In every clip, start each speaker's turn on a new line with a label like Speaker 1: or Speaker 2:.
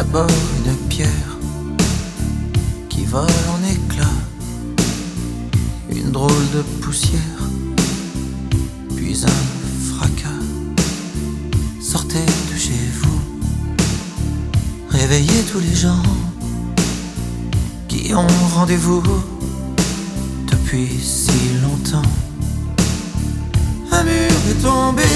Speaker 1: D'abord une pierre qui vole en éclats, une drôle de poussière, puis un fracas. Sortez de chez vous, réveillez tous les gens qui ont rendez-vous depuis si longtemps. Un mur est tombé,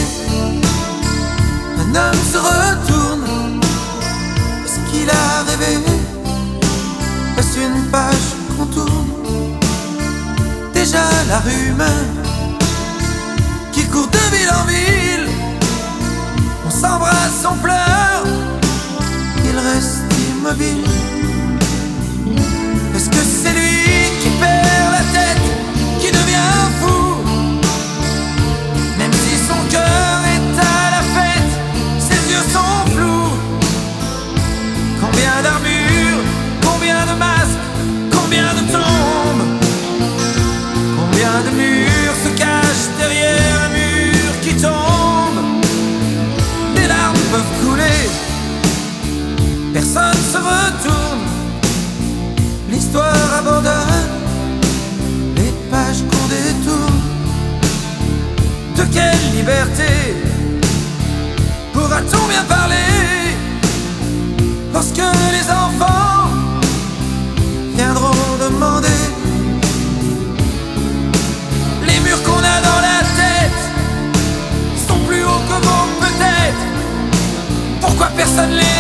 Speaker 1: un homme se retourne. Est-ce qu'il a rêvé? Est-ce une page qu'on tourne? Déjà la rumeur qui court de ville en ville, on s'embrasse, on pleure, il reste immobile. Est-ce que c'est lui qui perd la tête, qui devient fou? Même si son cœur est à la fête, ses yeux sont flous. Combien d'armures, combien de masques, combien de tombes, combien de murs se cachent derrière un mur qui tombe. Des larmes peuvent couler, personne se retourne. L'histoire abandonne les pages qu'on détourne. De quelle liberté pourra-t-on bien parler lorsque les enfants viendront demander? Les murs qu'on a dans la tête sont plus hauts que vos peut-être. Pourquoi personne les